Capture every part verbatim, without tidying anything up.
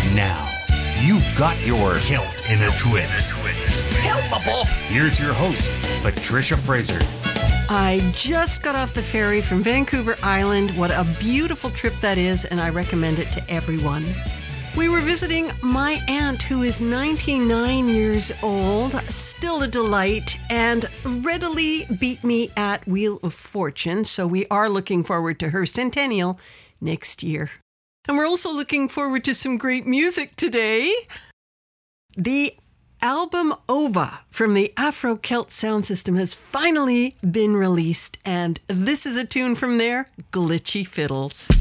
Now, you've got your Kilt in a Twist. Helpable. Here's your host, Patricia Fraser. I just got off the ferry from Vancouver Island. What a beautiful trip that is, and I recommend it to everyone. We were visiting my aunt, who is ninety-nine years old, still a delight, and readily beat me at Wheel of Fortune, so we are looking forward to her centennial next year. And we're also looking forward to some great music today. The album Ova from the Afro-Celt sound system has finally been released, and this is a tune from there, Glitchy Fiddles.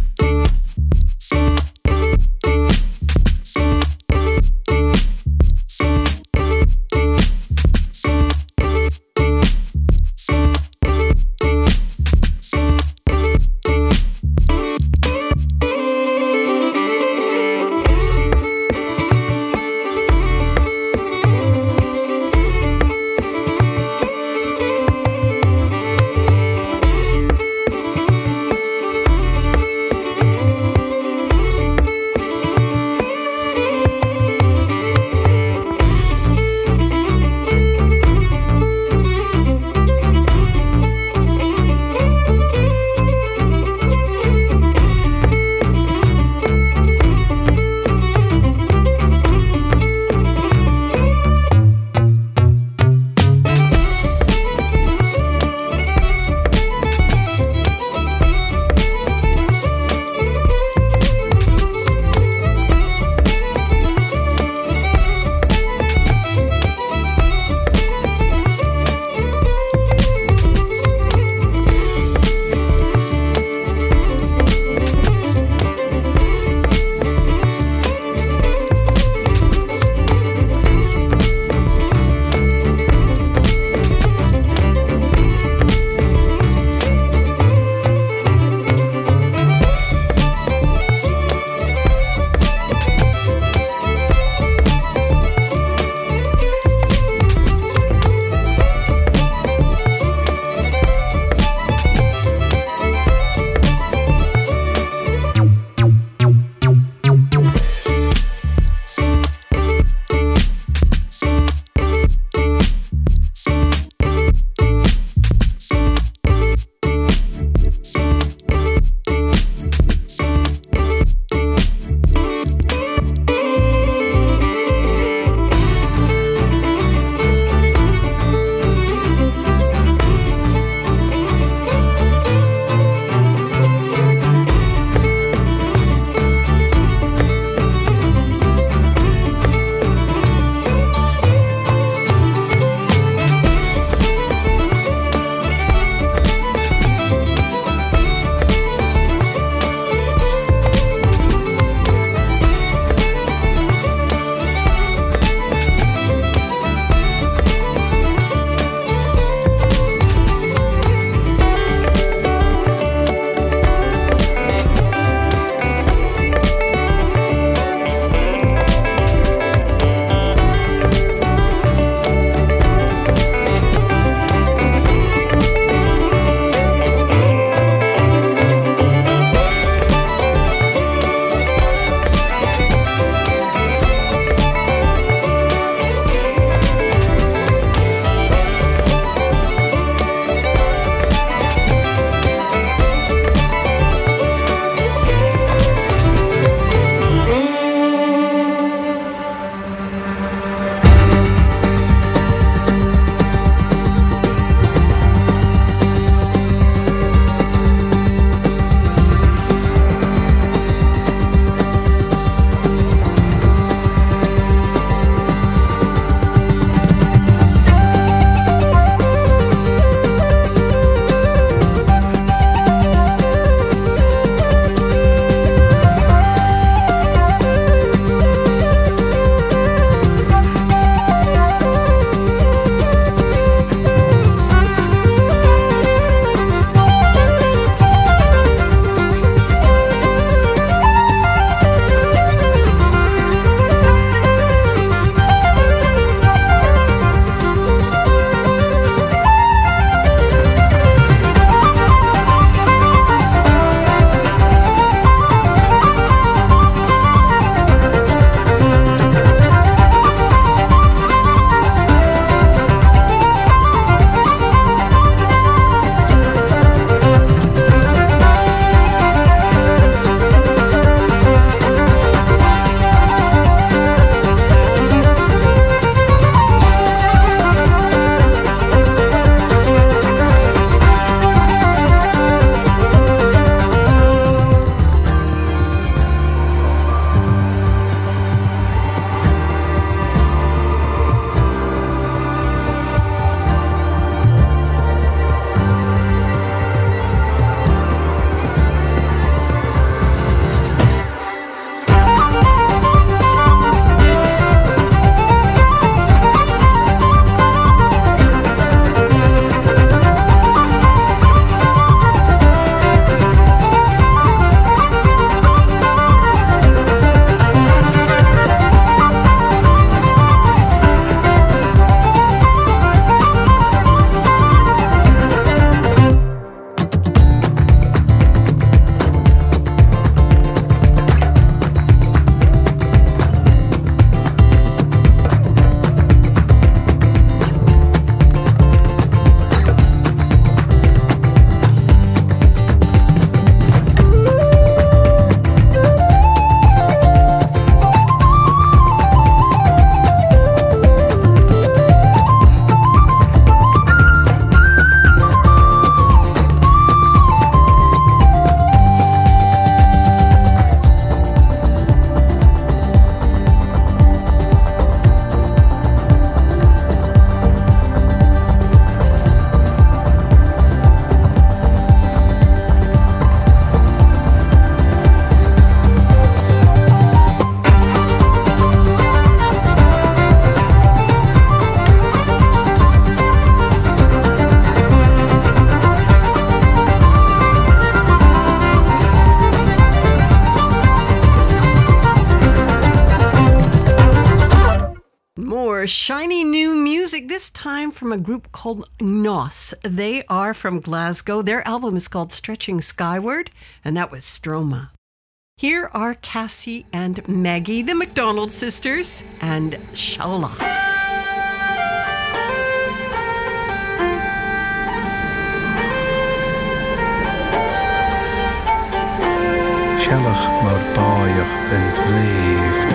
shiny new music, this time from a group called Nos. They are from Glasgow. Their album is called Stretching Skyward, and that was Stroma. Here are Cassie and Maggie, the McDonald sisters, and Shalach. Shalach mar báiach ben tléif.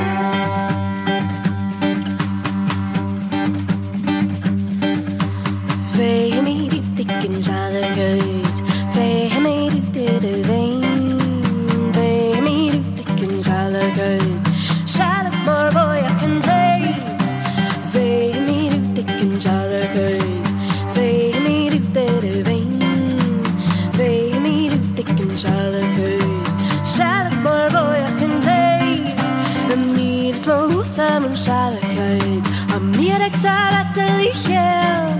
Ve me du dikken shalagud, ve me du didu vein, ve me du dikken shalagud, shalach mar báiach an tléif. Ve me du dikken shalagud, ve me du didu vein, ve me du dikken shalagud, shalach mar báiach an tléif. A mir is mo húsam an shalagud, a mir ag salat a lichel.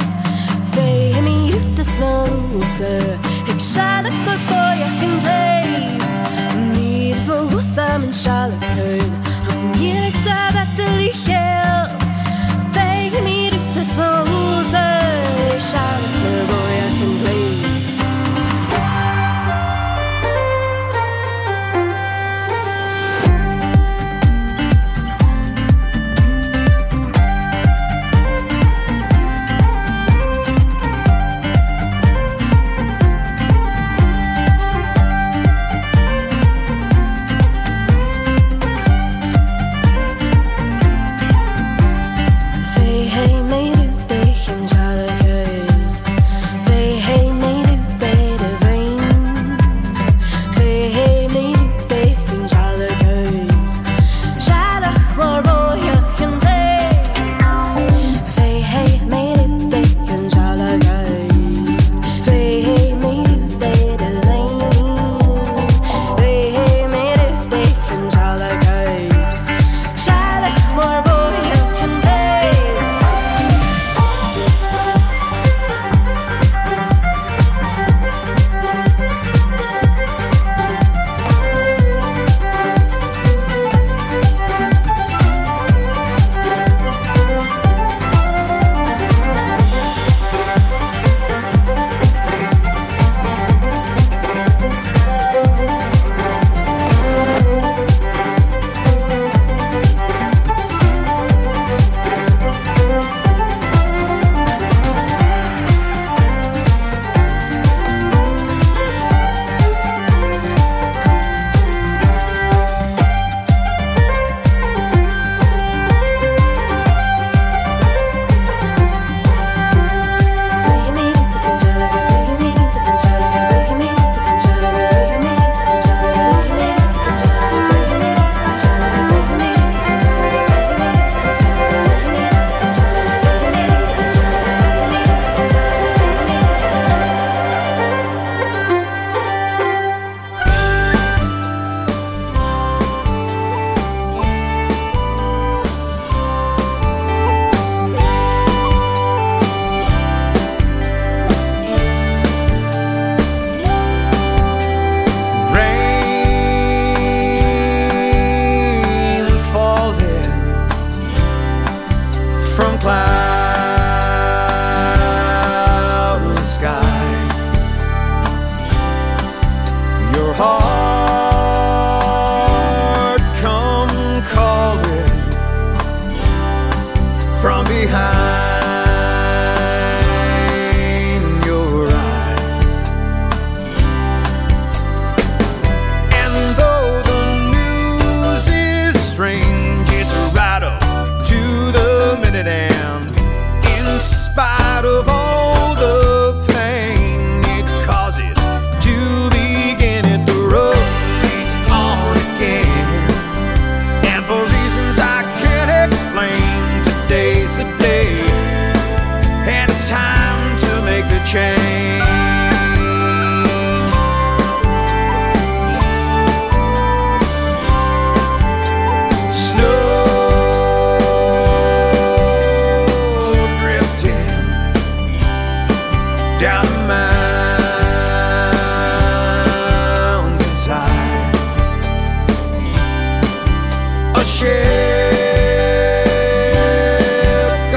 Ve me ut de smose, ik shalach mar báiach an tléif. Mir is mo húsam an shalagud, a mir ag salat a lichel. Ve me ut de smose, ik shalach mar báiach an tléif. ship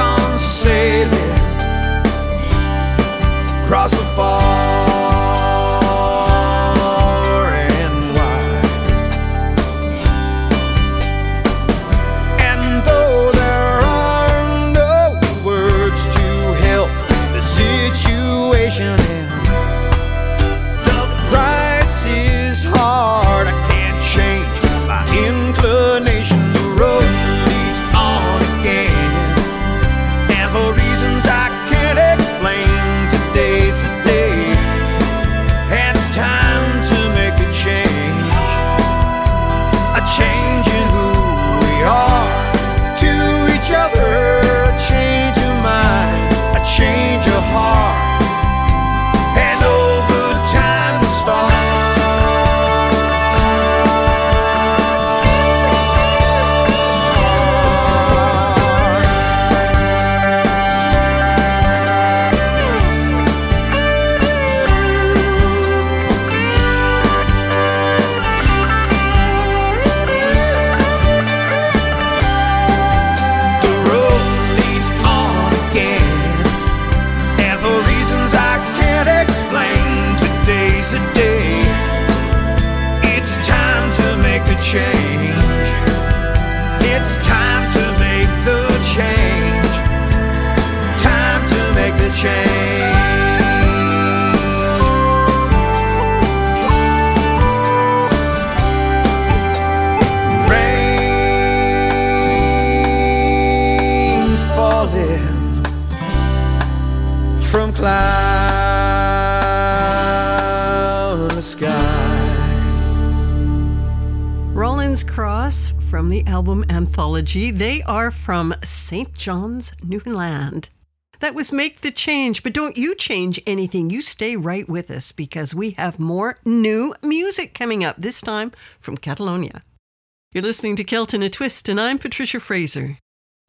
from the album Anthology. They are from Saint John's, Newfoundland. That was Make the Change, but don't you change anything. You stay right with us because we have more new music coming up, this time from Catalonia. You're listening to Kilt in a Twist, and I'm Patricia Fraser.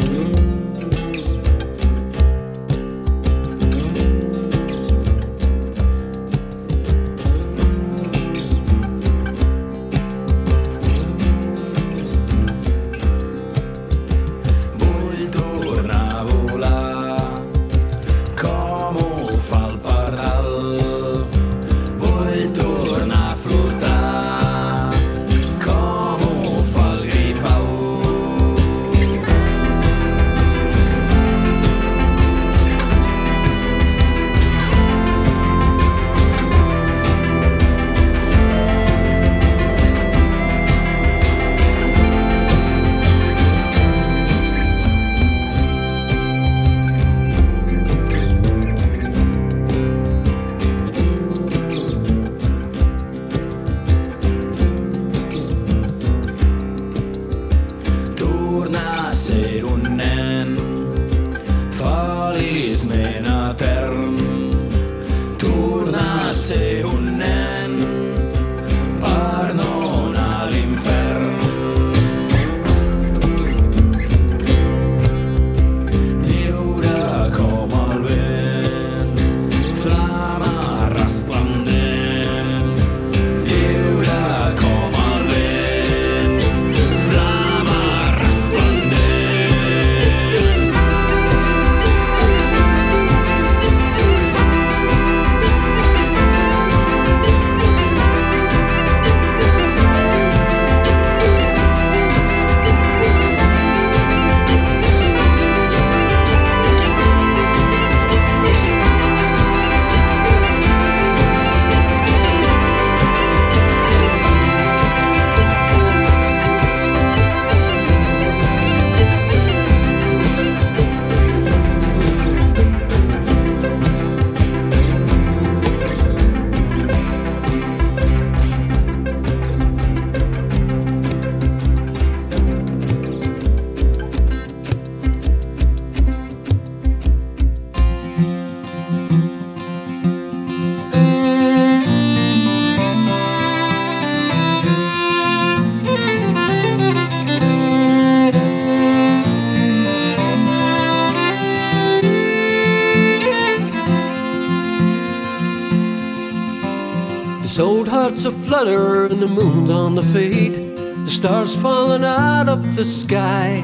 Old hearts aflutter and the moon's on the fade, the stars falling out of the sky.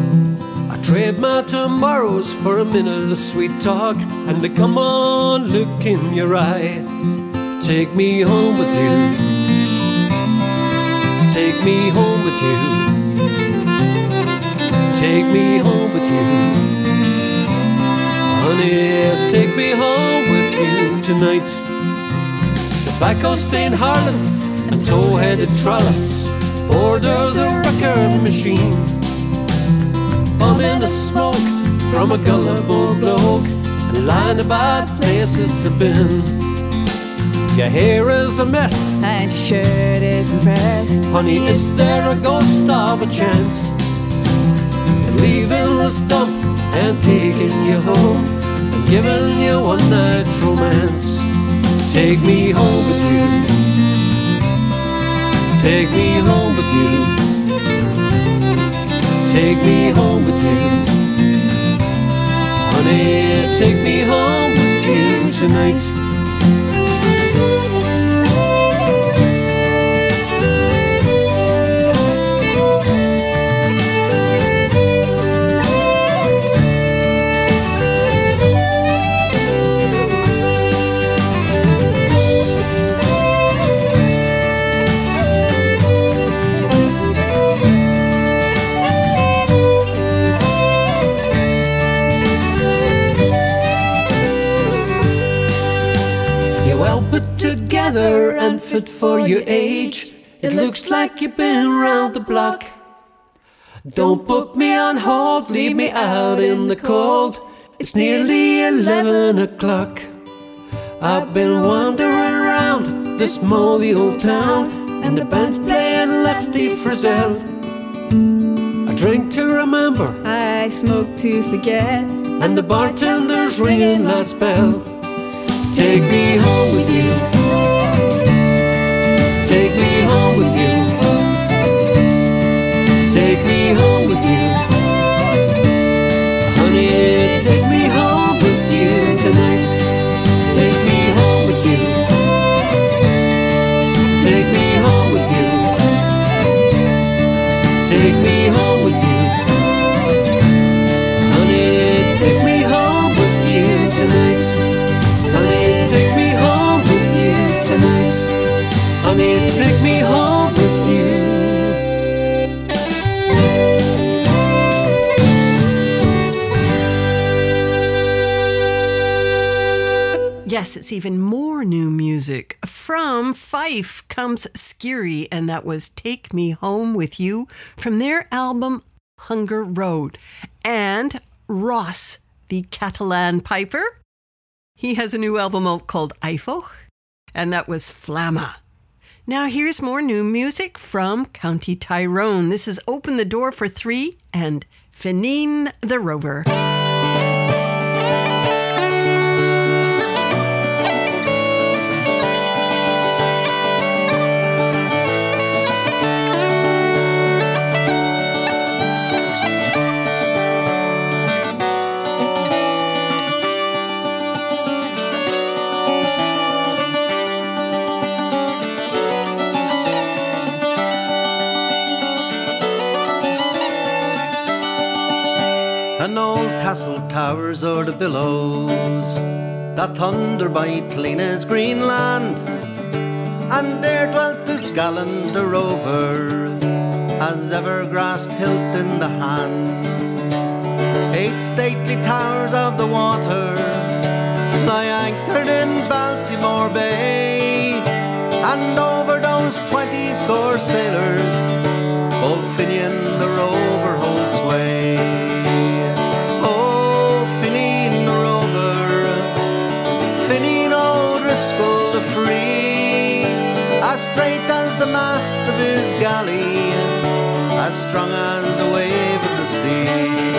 I trade my tomorrows for a minute of sweet talk and the come on look in your eye. Take me home with you, take me home with you, take me home with you. Honey, take me home with you tonight. Tobacco-stained harlots and tow-headed trollops border the record machine, bumming the smoke from a gullible bloke and lying about places to been. Your hair is a mess and your shirt isn't pressed. Honey, is there a ghost of a chance of leaving this dump and taking you home and giving you one night's romance? Take me home with you, take me home with you, take me home with you. Honey, take me home with you tonight. And fit for your age, it looks like you've been round the block. Don't put me on hold, leave me out in the cold. It's nearly eleven o'clock. I've been wandering around this moldy old town, and the band's playing Lefty Frizzell. drink to remember, I smoke to forget, and the bartender's ringing last bell. Take me home with you. Take me home with you. Take me home with you. Honey, take me home with you tonight. Take me home with you. Take me home with you. Take me home with you. Honey, take me home with you tonight. Honey, take me home with you tonight. Honey, take me home with you. Yes, it's even more new music. From Fife comes Skiri, and that was Take Me Home With You from their album Hunger Road. And Ross, the Catalan piper, he has a new album out called Eiffel, and that was Flamma. Now here's more new music from County Tyrone. This is Open the Door for Three and Finine the Rover. An old castle towers o'er the billows that thunder by Cleana's green land, and there dwelt as gallant a rover as ever grasped hilt in the hand. Eight stately towers of the water lie anchored in Baltimore Bay, and over those twenty score sailors old Finian the rover holds sway. Straight as the mast of his galley, as strong as the wave of the sea.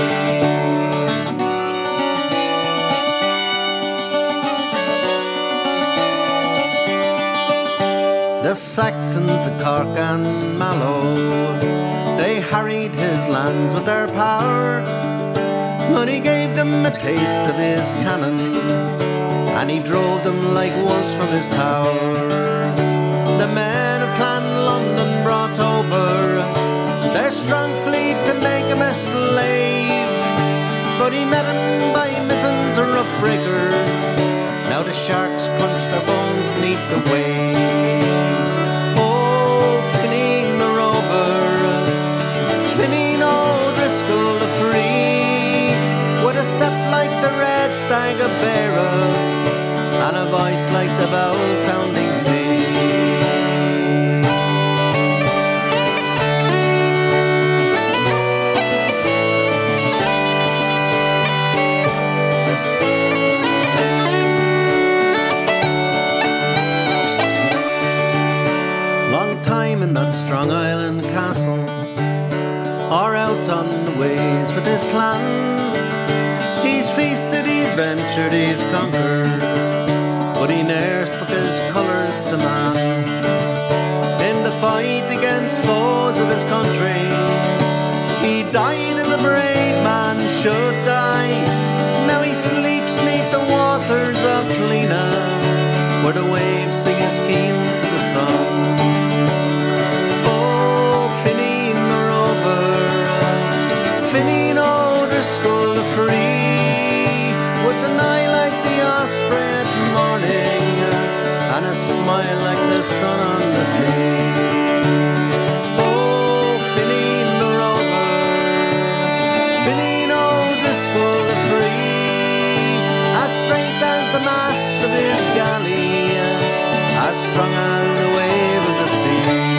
The Saxons of Cork and Mallow, they harried his lands with their power, but he gave them a taste of his cannon, and he drove them like wolves from his tower. The men of Clan London brought over their strong fleet to make him a slave, but he met him by mizzen's rough breakers. Now the sharks crunch their bones neath the waves. Oh, Finine the rover, Finine O'Driscoll the free, with a step like the red stag of Beara, and a voice like the vowel-sounding sea. In that strong island castle, or out on the ways with his clan, he's feasted, he's ventured, he's conquered, but he ne'er spoke his colours to man. In the fight against foes of his country, he died as a brave man should die. Now he sleeps neath the waters of Cleana, where the waves sing his keen to the sun. Finine O'Driscoll the free, with an eye like the osprey at morning, and a smile like the sun on the sea. Oh, Finine the rover, Finine O'Driscoll the free, as straight as the mast of his galley, as strong as the wave of the sea.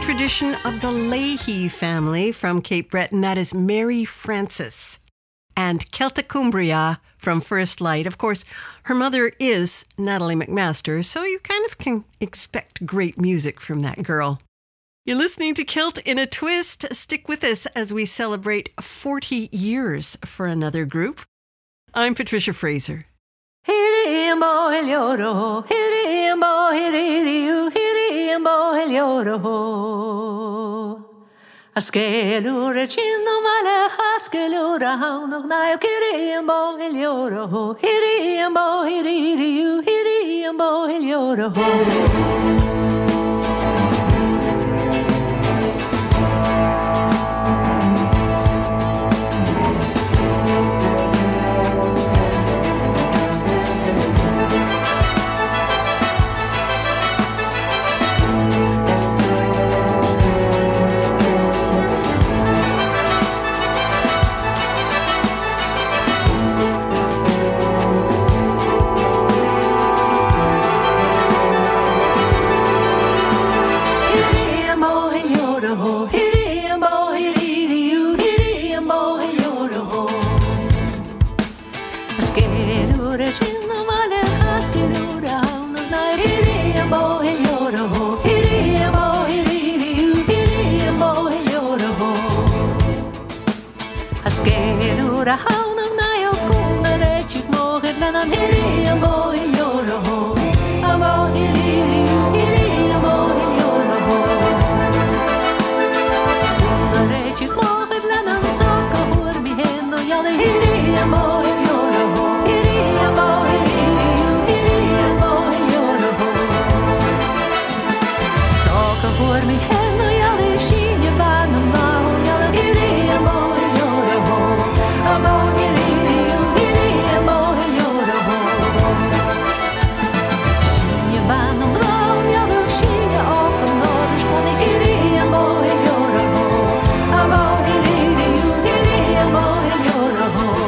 tradition of the Leahy family from Cape Breton. That is Mary Frances. And Celticumbria from First Light. Of course, her mother is Natalie McMaster, so you kind of can expect great music from that girl. You're listening to Kilt in a Twist. Stick with us as we celebrate forty years for another group. I'm Patricia Fraser. Hirimbo el lloro, hirimbo hiririu, hirimbo el lloro. Askelura chinno male, askelura haunog naio, hirimbo el lloro, hirimbo hiririu, hirimbo el lloro. Askelura haunog naio kungere chik moget lanan hirimbo el lloro. Amo hiririu, hirimbo el lloro. Kungere chik moget lanan soka hur mi hendo yade hirimbo el lloro. Hirimbo hiririu, hirimbo el lloro. Soka hur mi hendo yade shinje banam lao yade hirimbo el lloro. Amo hiririu, hirimbo el lloro. Shinje banam lao yade shinje okan norish kone hirimbo el lloro. Amo hiririu, hirimbo el lloro.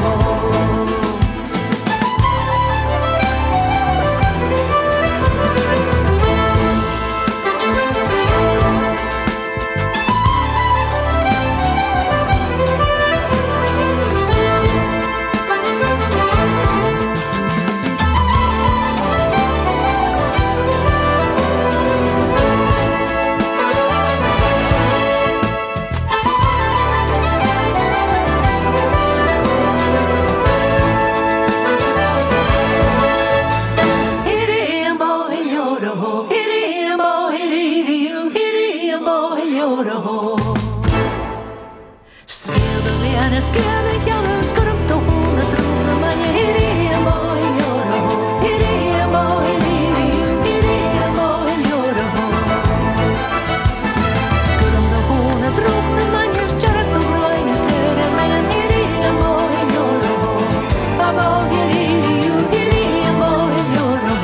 Hirimbo el lloro, hirimbo hiririu, hirimbo el lloro. Skilde vere, skilde fjallor, skurpte hon et rone, men jeg hirimbo el lloro. Hirimbo hiririu, hirimbo el lloro. Skurpte hon et rone, men jeg stjärkte brøyne køre, men jeg hirimbo el lloro. Amo hiririu, hirimbo el lloro.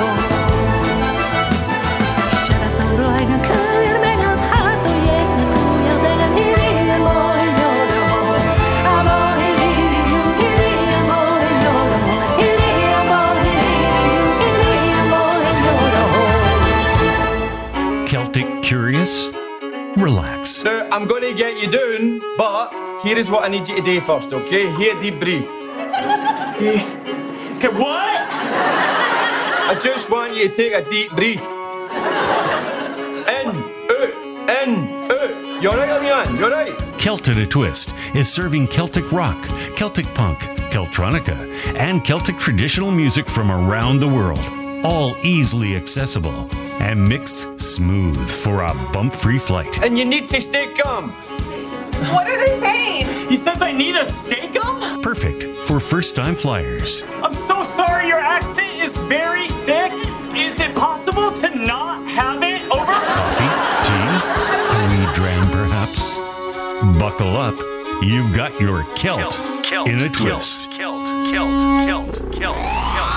Stjärkte brøyne køre, men jeg hatt og jekne kuja, den er hirimbo el lloro. Amo hiririu, hirimbo el lloro. Hirimbo hiririu, hirimbo el lloro. Celtic curious? Relax. Now, I'm going to get you down, but here is what I need you to do first, okay? Here, deep breathe. Okay. Okay, what? I just want you to take a deep breath. In, out, in, out. You alright, Leon? You alright? Kilt in a Twist is serving Celtic rock, Celtic punk, Celtronica, and Celtic traditional music from around the world, all easily accessible and mixed smooth for a bump-free flight. And you need to stay calm. What are they saying? He says I need a steak-um? Perfect for first-time flyers. I'm so sorry, your accent is very thick. Is it possible to not have it over? Coffee? Tea? A wee dram, perhaps? Buckle up. You've got your Kilt, Kilt, in a Kilt, twist. Kilt, Kilt, Kilt, Kilt, Kilt.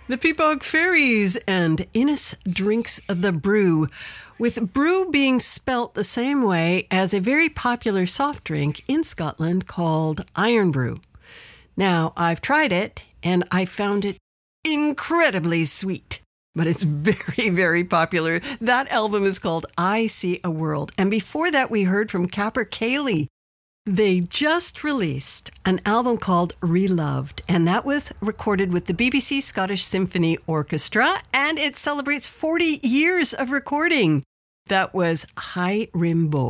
The Peabog Fairies and Innes Drinks the Brew, with brew being spelt the same way as a very popular soft drink in Scotland called Iron Brew. Now, I've tried it, and I found it incredibly sweet, but it's very, very popular. That album is called I See a World, and before that we heard from Capper Cayley. They just released an album called Reloved, and that was recorded with the B B C Scottish Symphony Orchestra, and it celebrates forty years of recording. That was High Rimbo.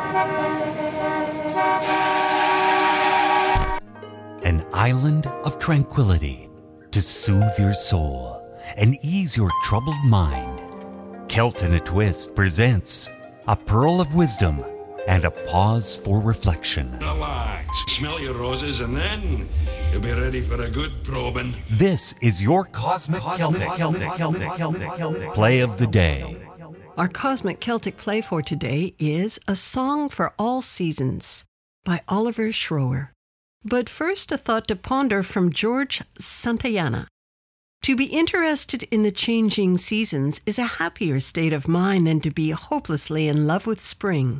An island of tranquility to soothe your soul and ease your troubled mind. Celt in a Twist presents A Pearl of Wisdom and a Pause for Reflection. Relax, smell your roses, and then you'll be ready for a good probing. This is your Cosmic, Celtic, Celtic, Celtic, Celtic, Celtic Play of the Day. Our Cosmic Celtic play for today is A Song for All Seasons by Oliver Schroer. But first, a thought to ponder from George Santayana. To be interested in the changing seasons is a happier state of mind than to be hopelessly in love with spring.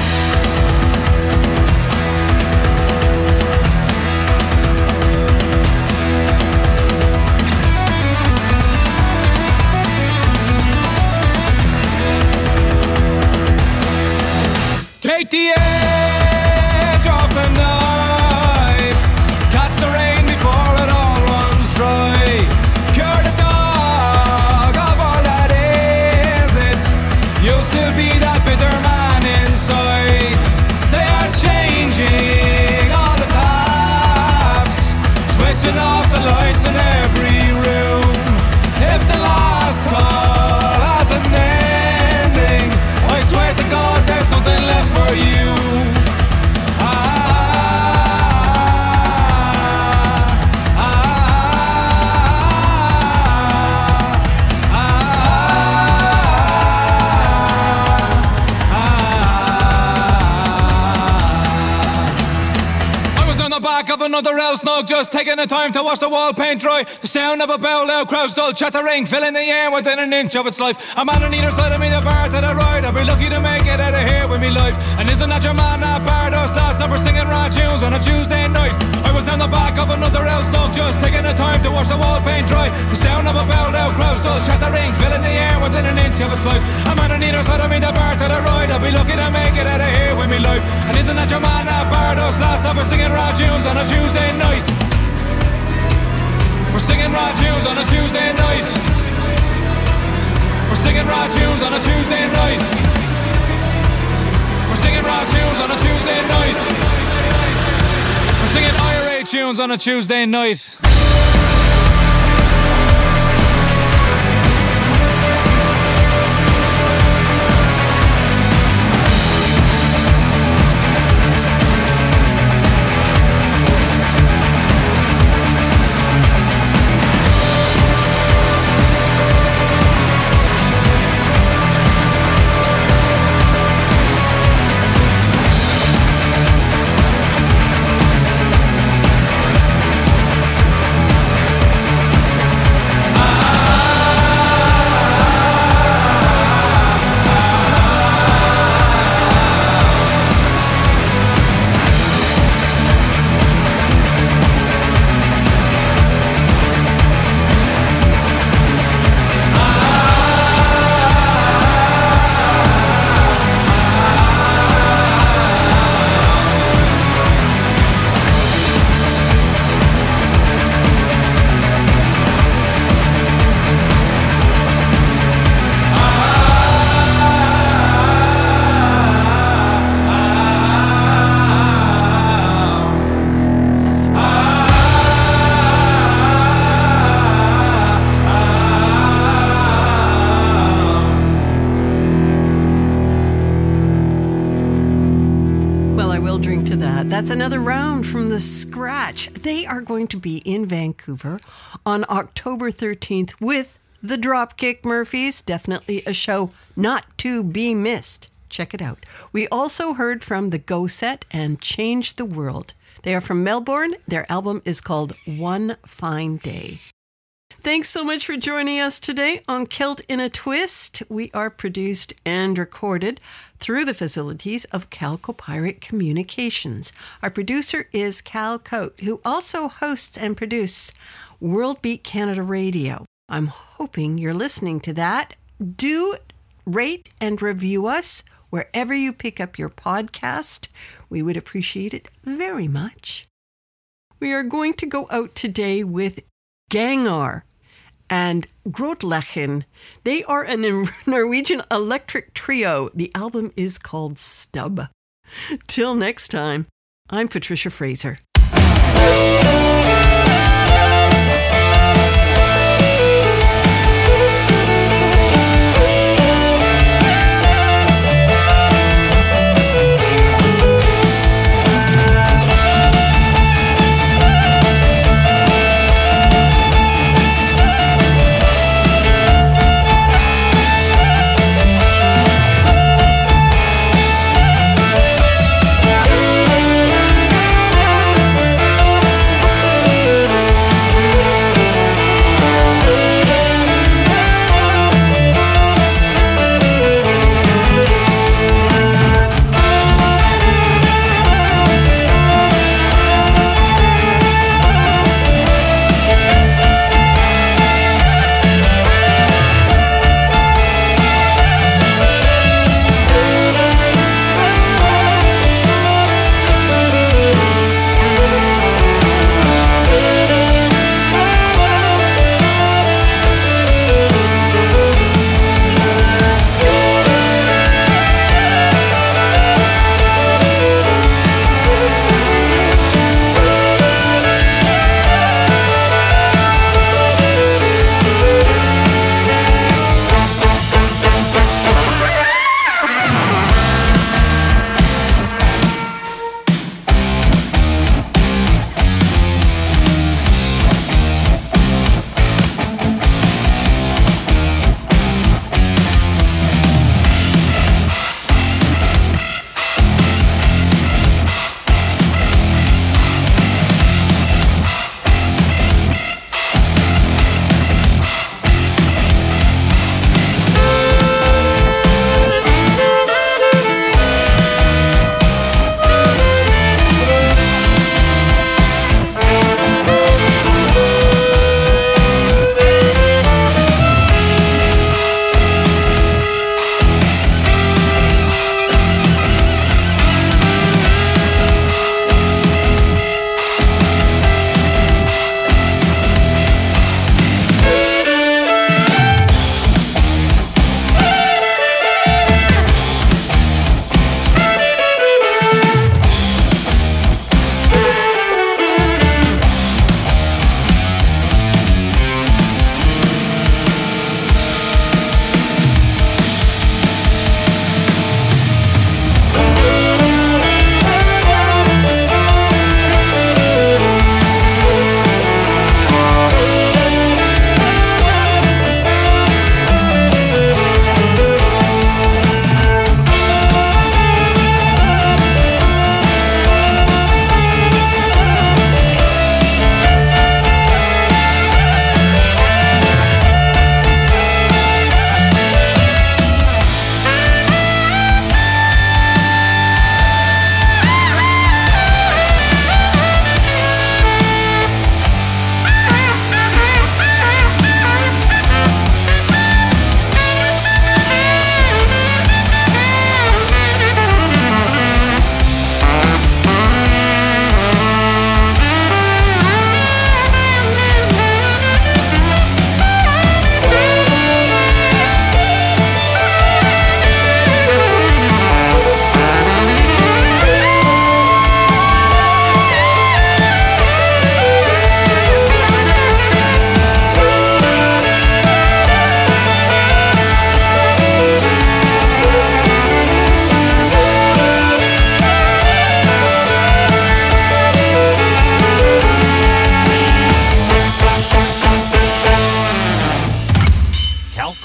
the edge of the knife. Catch the rain before it all runs dry. Cure the dog of all that is it. You'll still be that bitter man inside. They are changing all the taps, switching off the lights in every room. If the last call has an ending, I swear to God there's nothing left for you. Ah, ah, ah, ah. I was on the back of another L snug, just taking the time to watch the wall paint dry. The sound of a bell, loud crowds, dull chattering, filling the air within an inch of its life. A man on either side of me, the bar to the right. I'll be lucky to make it out of here with me life. And isn't that your man, that Bardos last number singing raw tunes on a Tuesday night? I was down the back of another L snug, just taking the time to watch the wall paint dry. The sound of a bell, loud crowds, dull chattering, filling the air within an inch of its life. A man on either side of me, the bar to the right. I'll be lucky to make it out of here with me life. And isn't that your man, that Bardos last number singing raw tunes on a Tuesday night? We're singing raw tunes on a Tuesday night. We're singing raw tunes on a Tuesday night. We're singing raw tunes on a Tuesday night. We're singing I R A tunes on a Tuesday night. That's another round from the Scratch. They are going to be in Vancouver on October thirteenth with the Dropkick Murphys. Definitely a show not to be missed. Check it out. We also heard from the Go Set and Change the World. They are from Melbourne. Their album is called One Fine Day. Thanks so much for joining us today on Kilt in a Twist. We are produced and recorded through the facilities of Calcopirate Communications. Our producer is Cal Coate, who also hosts and produces World Beat Canada Radio. I'm hoping you're listening to that. Do rate and review us wherever you pick up your podcast. We would appreciate it very much. We are going to go out today with Gengar and Grootleggen. They are a Norwegian electric trio. The album is called Stub. Till next time, I'm Patricia Fraser.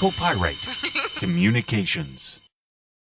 Copyright Communications.